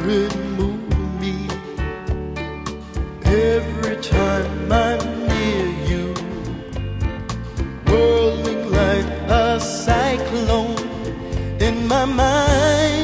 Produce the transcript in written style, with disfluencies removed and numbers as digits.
remove me every time I'm near you, whirling like a cyclone in my mind.